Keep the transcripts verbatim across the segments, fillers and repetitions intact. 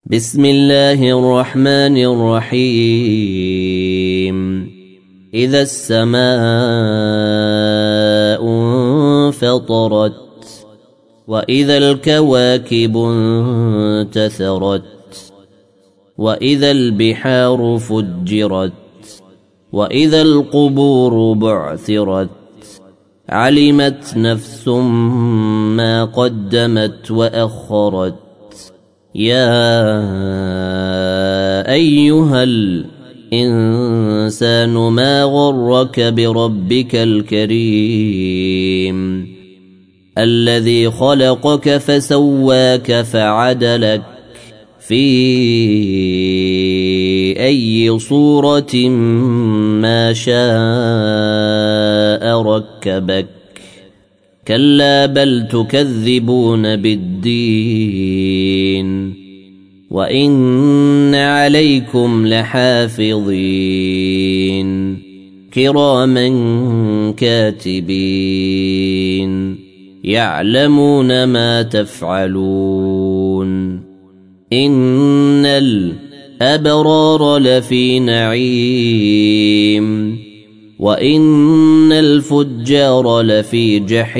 بسم الله الرحمن الرحيم إذا السماء انفطرت وإذا الكواكب انتثرت وإذا البحار فجرت وإذا القبور بعثرت علمت نفس ما قدمت وأخرت يا أيها الإنسان ما غرك بربك الكريم الذي خلقك فسواك فعدلك في أي صورة ما شاء ركبك كلا بل تكذبون بالدين وإن عليكم لحافظين كراما كاتبين يعلمون ما تفعلون إن الأبرار لفي نعيم وإن الفجار لفي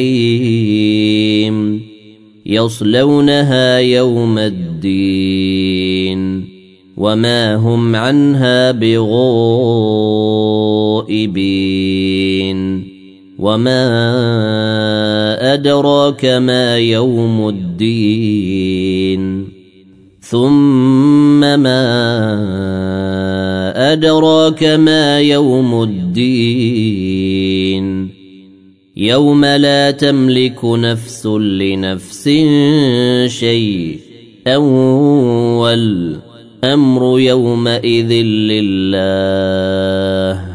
جحيم يصلونها يوم الدين وما هم عنها بغائبين وما أدراك ما يوم الدين ثم ما أدراك ما يوم الدين يوم لا تملك نفس لنفس شيئا والأمر يومئذ لله